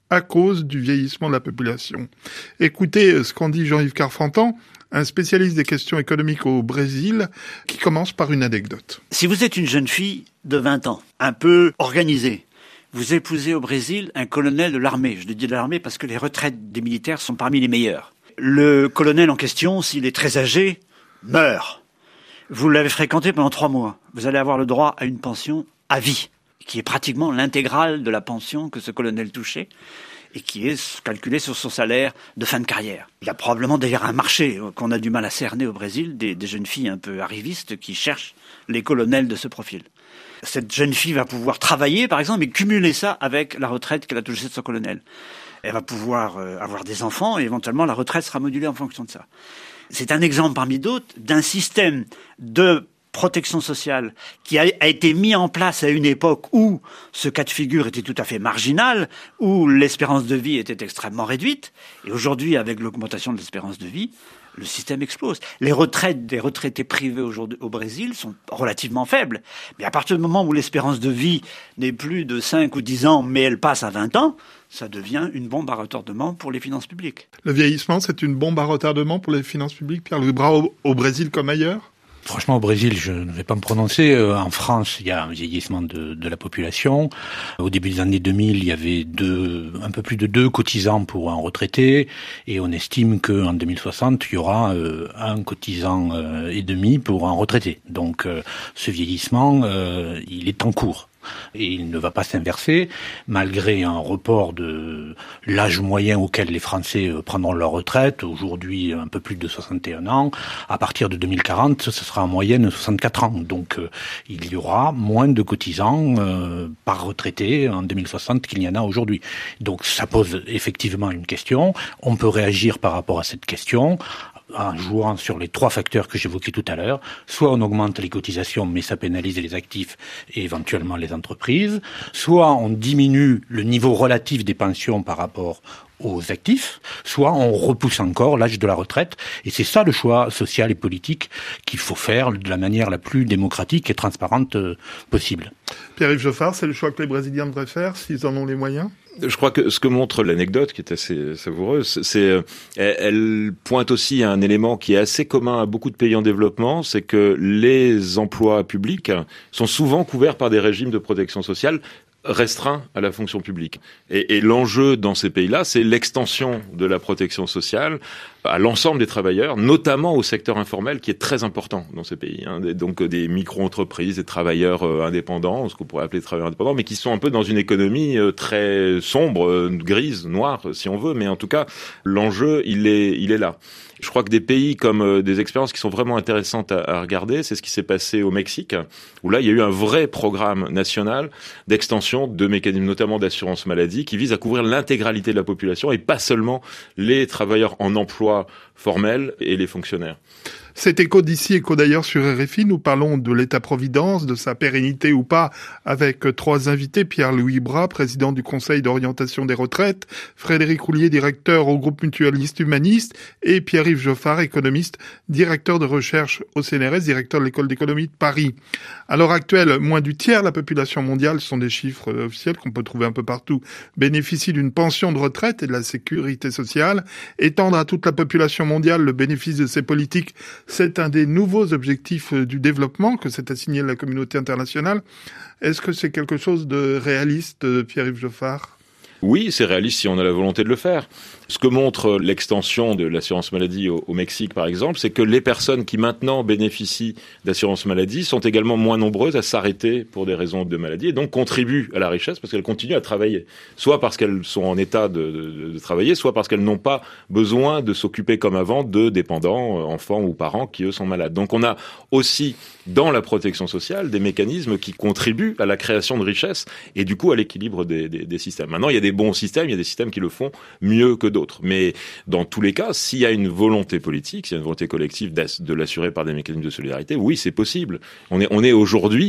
à cause du vieillissement de la population. Écoutez ce qu'en dit Jean-Yves Carfantan, un spécialiste des questions économiques au Brésil, qui commence par une anecdote. Si vous êtes une jeune fille de vingt ans, un peu organisée, vous épousez au Brésil un colonel de l'armée. Je le dis de l'armée parce que les retraites des militaires sont parmi les meilleures. Le colonel en question, s'il est très âgé, meurt. Vous l'avez fréquenté pendant trois mois. Vous allez avoir le droit à une pension à vie, qui est pratiquement l'intégrale de la pension que ce colonel touchait, et qui est calculé sur son salaire de fin de carrière. Il y a probablement d'ailleurs un marché qu'on a du mal à cerner au Brésil, des, des jeunes filles un peu arrivistes qui cherchent les colonels de ce profil. Cette jeune fille va pouvoir travailler, par exemple, et cumuler ça avec la retraite qu'elle a touchée de son colonel. Elle va pouvoir euh, avoir des enfants, et éventuellement la retraite sera modulée en fonction de ça. C'est un exemple parmi d'autres d'un système de protection sociale qui a, a été mis en place à une époque où ce cas de figure était tout à fait marginal, où l'espérance de vie était extrêmement réduite. Et aujourd'hui, avec l'augmentation de l'espérance de vie, le système explose. Les retraites des retraités privés aujourd'hui au Brésil sont relativement faibles. Mais à partir du moment où l'espérance de vie n'est plus de cinq ou dix ans, mais elle passe à vingt ans, ça devient une bombe à retardement pour les finances publiques. Le vieillissement, c'est une bombe à retardement pour les finances publiques, Pierre-Louis Bras, au, au Brésil comme ailleurs ? Franchement, au Brésil, je ne vais pas me prononcer. En France, il y a un vieillissement de, de la population. Au début des années deux mille, il y avait deux, un peu plus de deux cotisants pour un retraité, et on estime qu'en deux mille soixante, il y aura euh, un cotisant euh, et demi pour un retraité. Donc, euh, ce vieillissement, euh, il est en cours. Et il ne va pas s'inverser, malgré un report de l'âge moyen auquel les Français prendront leur retraite, aujourd'hui un peu plus de soixante et un ans. À partir de deux mille quarante, ce sera en moyenne soixante-quatre ans. Donc euh, il y aura moins de cotisants euh, par retraité en deux mille soixante qu'il y en a aujourd'hui. Donc ça pose effectivement une question. On peut réagir par rapport à cette question en jouant sur les trois facteurs que j'évoquais tout à l'heure. Soit on augmente les cotisations, mais ça pénalise les actifs et éventuellement les entreprises. Soit on diminue le niveau relatif des pensions par rapport aux actifs, soit on repousse encore l'âge de la retraite. Et c'est ça le choix social et politique qu'il faut faire de la manière la plus démocratique et transparente possible. Pierre-Yves Geoffard, c'est le choix que les Brésiliens devraient faire s'ils en ont les moyens ? Je crois que ce que montre l'anecdote, qui est assez savoureuse, c'est elle, elle pointe aussi à un élément qui est assez commun à beaucoup de pays en développement, c'est que les emplois publics sont souvent couverts par des régimes de protection sociale restreint à la fonction publique. Et, et l'enjeu dans ces pays-là, c'est l'extension de la protection sociale à l'ensemble des travailleurs, notamment au secteur informel, qui est très important dans ces pays. Hein. Donc des micro-entreprises, des travailleurs euh, indépendants, ce qu'on pourrait appeler travailleurs indépendants, mais qui sont un peu dans une économie euh, très sombre, euh, grise, noire, si on veut. Mais en tout cas, l'enjeu, il est, il est là. Je crois que des pays comme euh, des expériences qui sont vraiment intéressantes à, à regarder, c'est ce qui s'est passé au Mexique, où là, il y a eu un vrai programme national d'extension de mécanismes, notamment d'assurance maladie, qui vise à couvrir l'intégralité de la population et pas seulement les travailleurs en emploi formel et les fonctionnaires. C'est Écho d'ici, Écho d'ailleurs sur R F I. Nous parlons de l'État-providence, de sa pérennité ou pas, avec trois invités. Pierre-Louis Bras, président du Conseil d'orientation des retraites, Frédéric Roulier, directeur au groupe mutualiste humaniste, et Pierre-Yves Geoffard, économiste, directeur de recherche au C N R S, directeur de l'École d'économie de Paris. À l'heure actuelle, moins du tiers de la population mondiale, ce sont des chiffres officiels qu'on peut trouver un peu partout, bénéficie d'une pension de retraite et de la sécurité sociale. Étendre à toute la population mondiale le bénéfice de ces politiques, c'est un des nouveaux objectifs du développement que s'est assigné la communauté internationale. Est-ce que c'est quelque chose de réaliste, Pierre-Yves Geoffard ? Oui, c'est réaliste si on a la volonté de le faire. Ce que montre l'extension de l'assurance maladie au, au Mexique, par exemple, c'est que les personnes qui maintenant bénéficient d'assurance maladie sont également moins nombreuses à s'arrêter pour des raisons de maladie et donc contribuent à la richesse parce qu'elles continuent à travailler. Soit parce qu'elles sont en état de, de, de travailler, soit parce qu'elles n'ont pas besoin de s'occuper comme avant de dépendants, enfants ou parents qui, eux, sont malades. Donc on a aussi, dans la protection sociale, des mécanismes qui contribuent à la création de richesse et du coup à l'équilibre des, des, des systèmes. Maintenant, il y a des bons systèmes, il y a des systèmes qui le font mieux que d'autres. Mais dans tous les cas, s'il y a une volonté politique, s'il y a une volonté collective de l'assurer par des mécanismes de solidarité, oui, c'est possible. On est, on est aujourd'hui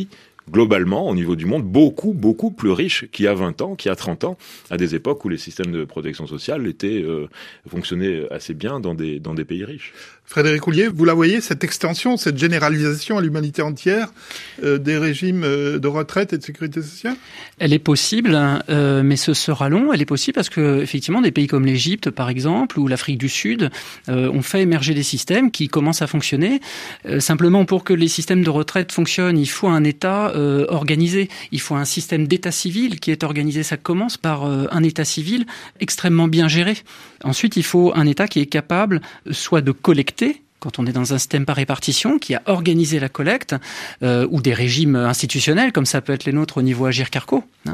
globalement, au niveau du monde, beaucoup, beaucoup plus riche qu'il y a vingt ans, qu'il y a trente ans, à des époques où les systèmes de protection sociale étaient, euh, fonctionnaient assez bien dans des, dans des pays riches. Frédéric Houllier, vous la voyez, cette extension, cette généralisation à l'humanité entière euh, des régimes euh, de retraite et de sécurité sociale? Elle est possible, euh, mais ce sera long. Elle est possible parce que, effectivement, des pays comme l'Égypte, par exemple, ou l'Afrique du Sud, euh, ont fait émerger des systèmes qui commencent à fonctionner. Euh, simplement, pour que les systèmes de retraite fonctionnent, il faut un État euh, organisé. Il faut un système d'État civil qui est organisé. Ça commence par euh, un État civil extrêmement bien géré. Ensuite, il faut un État qui est capable soit de collecter, quand on est dans un système par répartition, qui a organisé la collecte, euh, ou des régimes institutionnels, comme ça peut être les nôtres au niveau Agirc Arrco. Hein.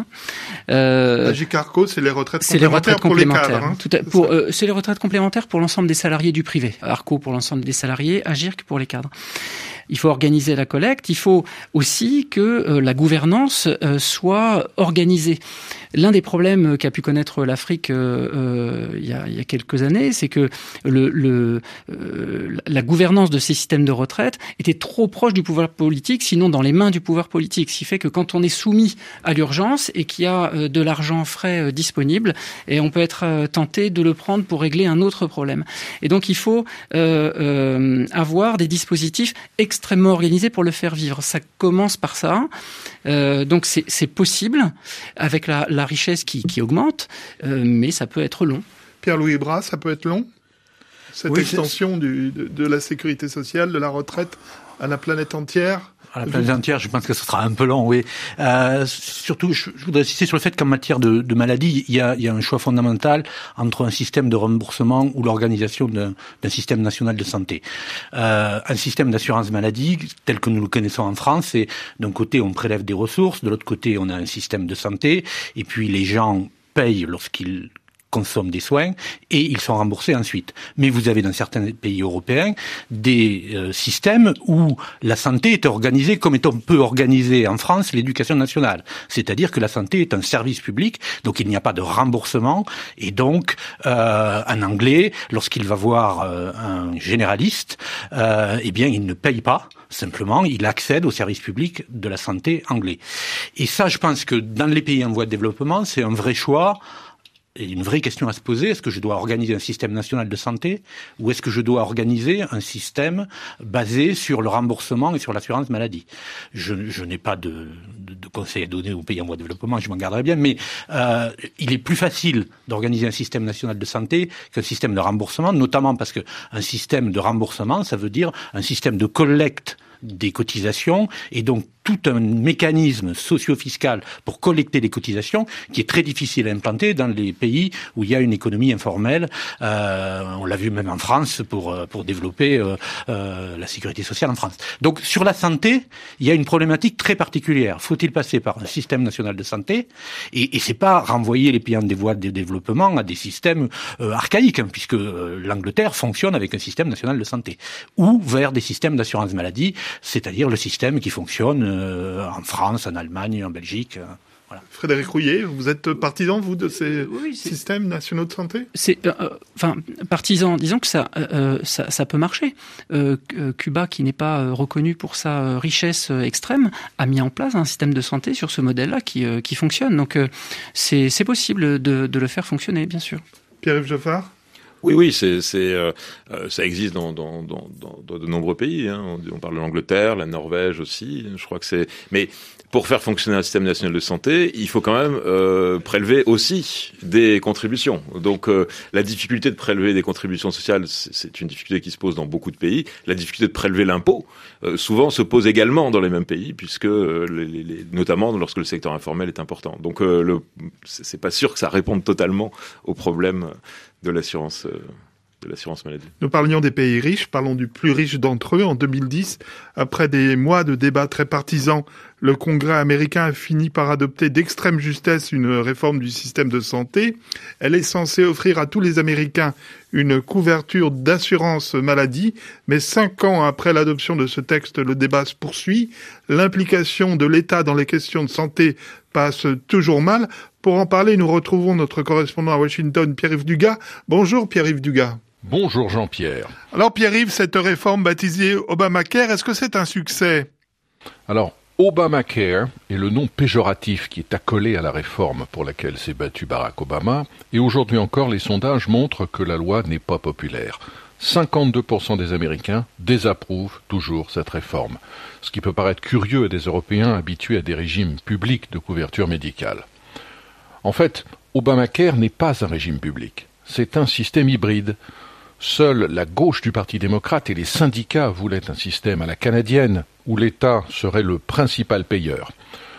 Euh, Agirc Arrco, c'est les retraites c'est complémentaires les retraites pour les complémentaires. cadres. Hein. Tout à, pour, euh, c'est les retraites complémentaires pour l'ensemble des salariés du privé. Arrco pour l'ensemble des salariés, Agirc pour les cadres. Il faut organiser la collecte. Il faut aussi que euh, la gouvernance euh, soit organisée. L'un des problèmes qu'a pu connaître l'Afrique euh, euh, il, y a, il y a quelques années, c'est que le, le, euh, la gouvernance de ces systèmes de retraite était trop proche du pouvoir politique, sinon dans les mains du pouvoir politique. Ce qui fait que quand on est soumis à l'urgence et qu'il y a euh, de l'argent frais euh, disponible, et on peut être euh, tenté de le prendre pour régler un autre problème. Et donc il faut euh, euh, avoir des dispositifs extrêmement organisés pour le faire vivre. Ça commence par ça. Euh, donc c'est, c'est possible avec la, la richesse qui, qui augmente, euh, mais ça peut être long. Pierre-Louis Bras, ça peut être long, cette oui, extension du, de, de la sécurité sociale, de la retraite à la planète entière? À la planète entière, je pense que ce sera un peu long, oui. Euh, surtout, je, je voudrais insister sur le fait qu'en matière de, de maladie, il y, a, il y a un choix fondamental entre un système de remboursement ou l'organisation d'un, d'un système national de santé. Euh, un système d'assurance maladie, tel que nous le connaissons en France, c'est d'un côté on prélève des ressources, de l'autre côté on a un système de santé, et puis les gens payent lorsqu'ils consomment des soins et ils sont remboursés ensuite. Mais vous avez dans certains pays européens des euh, systèmes où la santé est organisée comme on peut organiser en France l'éducation nationale. C'est-à-dire que la santé est un service public, donc il n'y a pas de remboursement et donc euh, un Anglais, lorsqu'il va voir euh, un généraliste, euh, eh bien il ne paye pas. Simplement, il accède au service public de la santé anglais. Et ça, je pense que dans les pays en voie de développement, c'est un vrai choix. Et une vraie question à se poser, est-ce que je dois organiser un système national de santé ou est-ce que je dois organiser un système basé sur le remboursement et sur l'assurance maladie? Je, je n'ai pas de, de, de conseils à donner aux pays en voie de développement, je m'en garderai bien, mais euh, il est plus facile d'organiser un système national de santé qu'un système de remboursement, notamment parce qu'un système de remboursement, ça veut dire un système de collecte des cotisations et donc tout un mécanisme socio-fiscal pour collecter les cotisations qui est très difficile à implanter dans les pays où il y a une économie informelle. Euh, on l'a vu même en France pour pour développer euh, euh, la sécurité sociale en France. Donc sur la santé, il y a une problématique très particulière. Faut-il passer par un système national de santé? Et, et c'est pas renvoyer les pays en voie de développement à des systèmes euh, archaïques, hein, puisque euh, l'Angleterre fonctionne avec un système national de santé, ou vers des systèmes d'assurance maladie, c'est-à-dire le système qui fonctionne euh, en France, en Allemagne, en Belgique. Euh, voilà. Frédéric Rouillet, vous êtes partisan, vous, de ces oui, systèmes nationaux de santé? C'est, euh, enfin, partisan. Disons que ça, euh, ça, ça peut marcher. Euh, Cuba, qui n'est pas euh, reconnu pour sa richesse euh, extrême, a mis en place un système de santé sur ce modèle-là qui, euh, qui fonctionne. Donc, euh, c'est, c'est possible de, de le faire fonctionner, bien sûr. Pierre-Yves Jaffard? Oui, oui, c'est, c'est, euh, ça existe dans, dans, dans, dans de nombreux pays. Hein. On, on parle de l'Angleterre, la Norvège aussi. Je crois que c'est. Mais pour faire fonctionner un système national de santé, il faut quand même euh, prélever aussi des contributions. Donc, euh, la difficulté de prélever des contributions sociales, c'est, c'est une difficulté qui se pose dans beaucoup de pays. La difficulté de prélever l'impôt, euh, souvent, se pose également dans les mêmes pays, puisque euh, les, les, notamment lorsque le secteur informel est important. Donc, euh, le, c'est, c'est pas sûr que ça réponde totalement aux problèmes de l'assurance, euh, de l'assurance maladie. Nous parlions des pays riches, parlons du plus riche d'entre eux. En deux mille dix, après des mois de débats très partisans, le Congrès américain a fini par adopter d'extrême justesse une réforme du système de santé. Elle est censée offrir à tous les Américains une couverture d'assurance maladie, mais cinq ans après l'adoption de ce texte, le débat se poursuit. L'implication de l'État dans les questions de santé passe toujours mal. Pour en parler, nous retrouvons notre correspondant à Washington, Pierre-Yves Dugas. Bonjour Pierre-Yves Dugas. Bonjour Jean-Pierre. Alors Pierre-Yves, cette réforme baptisée Obamacare, est-ce que c'est un succès ? Alors, Obamacare est le nom péjoratif qui est accolé à la réforme pour laquelle s'est battu Barack Obama, et aujourd'hui encore les sondages montrent que la loi n'est pas populaire. cinquante-deux pour cent des Américains désapprouvent toujours cette réforme, ce qui peut paraître curieux à des Européens habitués à des régimes publics de couverture médicale. En fait, Obamacare n'est pas un régime public, c'est un système hybride. Seule la gauche du Parti démocrate et les syndicats voulaient un système à la canadienne, où l'État serait le principal payeur.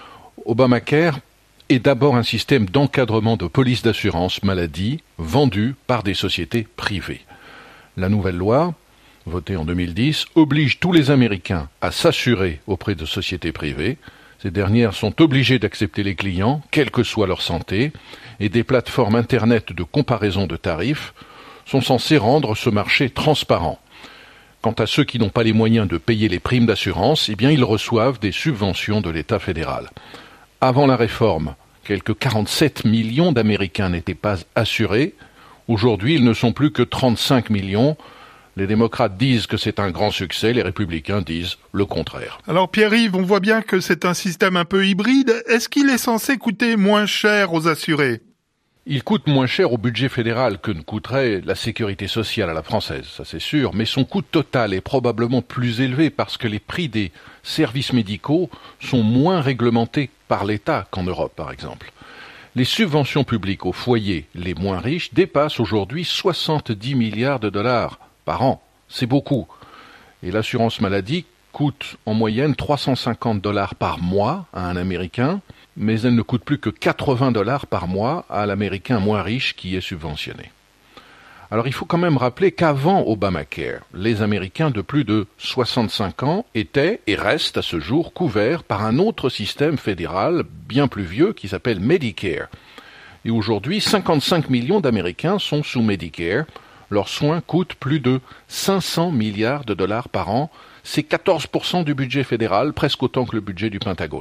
Obamacare est d'abord un système d'encadrement de police d'assurance maladie vendu par des sociétés privées. La nouvelle loi, votée en deux mille dix, oblige tous les Américains à s'assurer auprès de sociétés privées. Ces dernières sont obligées d'accepter les clients, quelle que soit leur santé, et des plateformes Internet de comparaison de tarifs sont censés rendre ce marché transparent. Quant à ceux qui n'ont pas les moyens de payer les primes d'assurance, eh bien ils reçoivent des subventions de l'État fédéral. Avant la réforme, quelques quarante-sept millions d'Américains n'étaient pas assurés. Aujourd'hui, ils ne sont plus que trente-cinq millions. Les démocrates disent que c'est un grand succès, les républicains disent le contraire. Alors Pierre-Yves, on voit bien que c'est un système un peu hybride. Est-ce qu'il est censé coûter moins cher aux assurés ? Il coûte moins cher au budget fédéral que ne coûterait la sécurité sociale à la française, ça c'est sûr, mais son coût total est probablement plus élevé parce que les prix des services médicaux sont moins réglementés par l'État qu'en Europe, par exemple. Les subventions publiques aux foyers les moins riches dépassent aujourd'hui soixante-dix milliards de dollars par an. C'est beaucoup. Et l'assurance maladie coûte en moyenne trois cent cinquante dollars par mois à un Américain, mais elle ne coûte plus que quatre-vingts dollars par mois à l'Américain moins riche qui est subventionné. Alors il faut quand même rappeler qu'avant Obamacare, les Américains de plus de soixante-cinq ans étaient et restent à ce jour couverts par un autre système fédéral bien plus vieux qui s'appelle Medicare. Et aujourd'hui, cinquante-cinq millions d'Américains sont sous Medicare. Leurs soins coûtent plus de cinq cents milliards de dollars par an. C'est quatorze pour cent du budget fédéral, presque autant que le budget du Pentagone.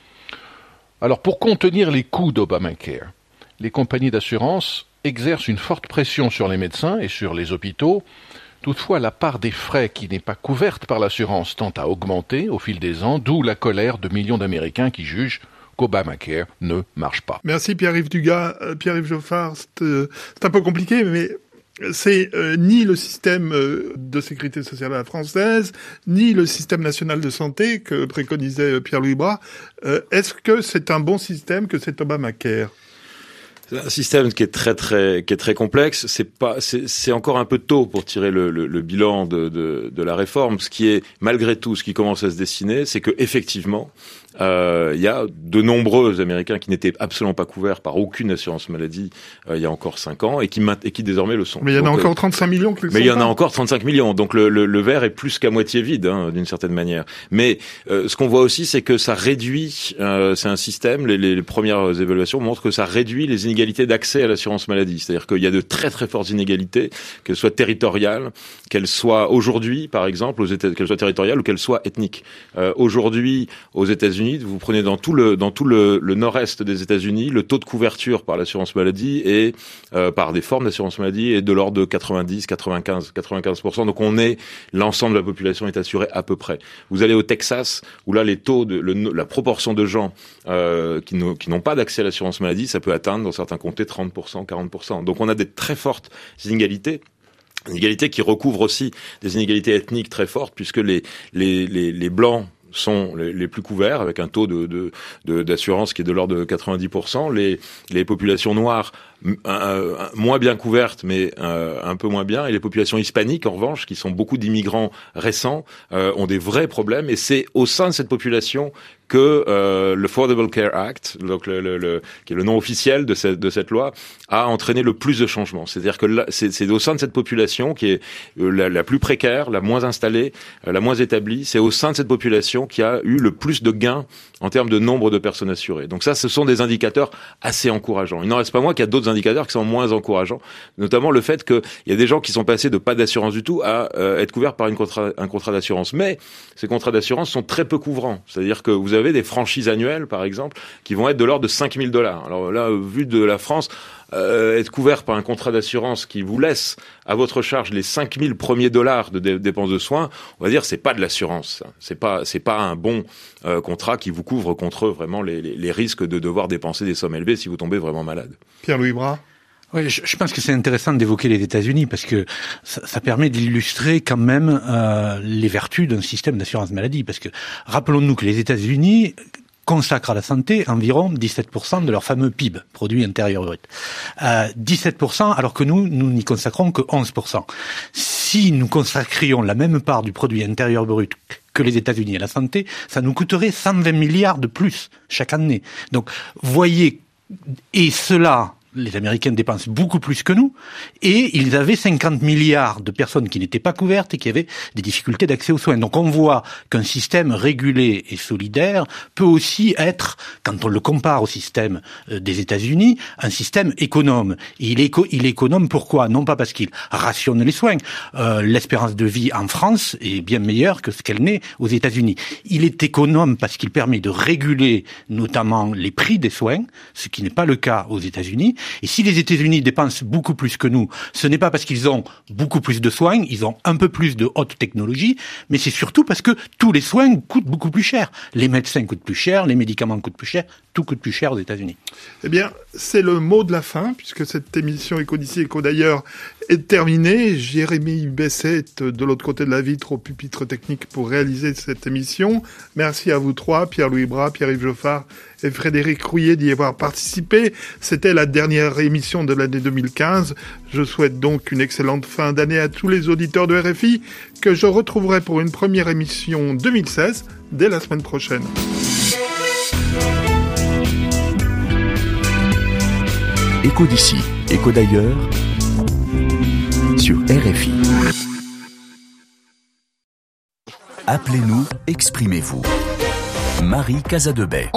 Alors pour contenir les coûts d'Obamacare, les compagnies d'assurance exercent une forte pression sur les médecins et sur les hôpitaux. Toutefois, la part des frais qui n'est pas couverte par l'assurance tend à augmenter au fil des ans, d'où la colère de millions d'Américains qui jugent qu'Obamacare ne marche pas. Merci Pierre-Yves Dugas. Euh, Pierre-Yves Geoffard, c'est, euh, c'est un peu compliqué, mais c'est euh, ni le système euh, de sécurité sociale à la française, ni le système national de santé que préconisait euh, Pierre-Louis Bras. Euh, est-ce que c'est un bon système que cet Obamacare ? C'est un système qui est très très qui est très complexe. C'est pas c'est, c'est encore un peu tôt pour tirer le, le, le bilan de, de de la réforme. Ce qui est malgré tout, ce qui commence à se dessiner, c'est que effectivement, euh, il y a de nombreux Américains qui n'étaient absolument pas couverts par aucune assurance maladie euh, il y a encore cinq ans et qui et qui désormais le sont. Mais il y en a donc, encore trente-cinq millions qui le sont. Mais il y en a pas. encore trente-cinq millions. Donc le le, le verre est plus qu'à moitié vide, hein, d'une certaine manière. Mais euh, ce qu'on voit aussi, c'est que ça réduit. Euh, c'est un système. Les, les, les premières évaluations montrent que ça réduit les inégalités d'accès à l'assurance maladie. C'est-à-dire qu'il y a de très très fortes inégalités, qu'elles soient territoriales, qu'elles soient aujourd'hui, par exemple, aux États, qu'elles soient territoriales ou qu'elles soient ethniques. Euh, aujourd'hui, aux États-Unis, vous prenez dans tout le dans tout le, le nord-est des États-Unis, le taux de couverture par l'assurance maladie et euh, par des formes d'assurance maladie est de l'ordre de quatre-vingt-dix, quatre-vingt-quinze, quatre-vingt-quinze pour cent. Donc on est l'ensemble de la population est assurée à peu près. Vous allez au Texas, où là les taux de le, la proportion de gens euh, qui, n'ont, qui n'ont pas d'accès à l'assurance maladie, ça peut atteindre dans certains comtés trente pour cent, quarante pour cent. Donc on a des très fortes inégalités. Inégalités qui recouvrent aussi des inégalités ethniques très fortes, puisque les les les, les blancs sont les, les plus couverts avec un taux de, de, de d'assurance qui est de l'ordre de quatre-vingt-dix pour cent. Les les populations noires euh, moins bien couvertes, mais euh, un peu moins bien. Et les populations hispaniques, en revanche, qui sont beaucoup d'immigrants récents, euh, ont des vrais problèmes. Et c'est au sein de cette population que euh, le Affordable Care Act, donc le, le, le, qui est le nom officiel de cette, de cette loi, a entraîné le plus de changements. C'est-à-dire que là, c'est, c'est au sein de cette population qui est euh, la, la plus précaire, la moins installée, euh, la moins établie, c'est au sein de cette population qui a eu le plus de gains en termes de nombre de personnes assurées. Donc ça, ce sont des indicateurs assez encourageants. Il n'en reste pas moins qu'il y a d'autres indicateurs qui sont moins encourageants, notamment le fait qu'il y a des gens qui sont passés de pas d'assurance du tout à euh, être couverts par une contrat, un contrat d'assurance. Mais ces contrats d'assurance sont très peu couvrants. C'est-à-dire que vous vous avez des franchises annuelles, par exemple, qui vont être de l'ordre de cinq mille dollars. Alors là, vu de la France, euh, être couvert par un contrat d'assurance qui vous laisse à votre charge les cinq mille premiers dollars de dé- dépenses de soins, on va dire c'est pas de l'assurance. Ça. C'est pas c'est pas un bon euh, contrat qui vous couvre contre vraiment les, les, les risques de devoir dépenser des sommes élevées si vous tombez vraiment malade. Pierre-Louis Bras. Oui, je, je pense que c'est intéressant d'évoquer les États-Unis parce que ça, ça permet d'illustrer quand même euh, les vertus d'un système d'assurance maladie. Parce que rappelons-nous que les États-Unis consacrent à la santé environ dix-sept pour cent de leur fameux P I B, produit intérieur brut. Euh, dix-sept pour cent, alors que nous, nous n'y consacrons que onze pour cent. Si nous consacrions la même part du produit intérieur brut que les États-Unis à la santé, ça nous coûterait cent vingt milliards de plus chaque année. Donc, voyez, et cela, les Américains dépensent beaucoup plus que nous, et ils avaient cinquante milliards de personnes qui n'étaient pas couvertes et qui avaient des difficultés d'accès aux soins. Donc on voit qu'un système régulé et solidaire peut aussi être, quand on le compare au système des États-Unis, un système économe. Et il est, éco- il est économe pourquoi ? Non pas parce qu'il rationne les soins. Euh, l'espérance de vie en France est bien meilleure que ce qu'elle n'est aux États-Unis. Il est économe parce qu'il permet de réguler notamment les prix des soins, ce qui n'est pas le cas aux États-Unis. Et si les États-Unis dépensent beaucoup plus que nous, ce n'est pas parce qu'ils ont beaucoup plus de soins, ils ont un peu plus de haute technologie, mais c'est surtout parce que tous les soins coûtent beaucoup plus cher. Les médecins coûtent plus cher, les médicaments coûtent plus cher, tout coûte plus cher aux États-Unis. Eh bien, c'est le mot de la fin, puisque cette émission Éco d'ici, Éco d'ailleurs est terminée. Jérémy Besset, de l'autre côté de la vitre, au pupitre technique pour réaliser cette émission. Merci à vous trois, Pierre-Louis Bras, Pierre-Yves Geoffard et Frédéric Rouillet d'y avoir participé. C'était la dernière émission de l'année deux mille quinze. Je souhaite donc une excellente fin d'année à tous les auditeurs de R F I, que je retrouverai pour une première émission deux mille seize, dès la semaine prochaine. Éco d'ici, éco d'ailleurs, sur R F I. Appelez-nous, exprimez-vous. Marie Casadebey.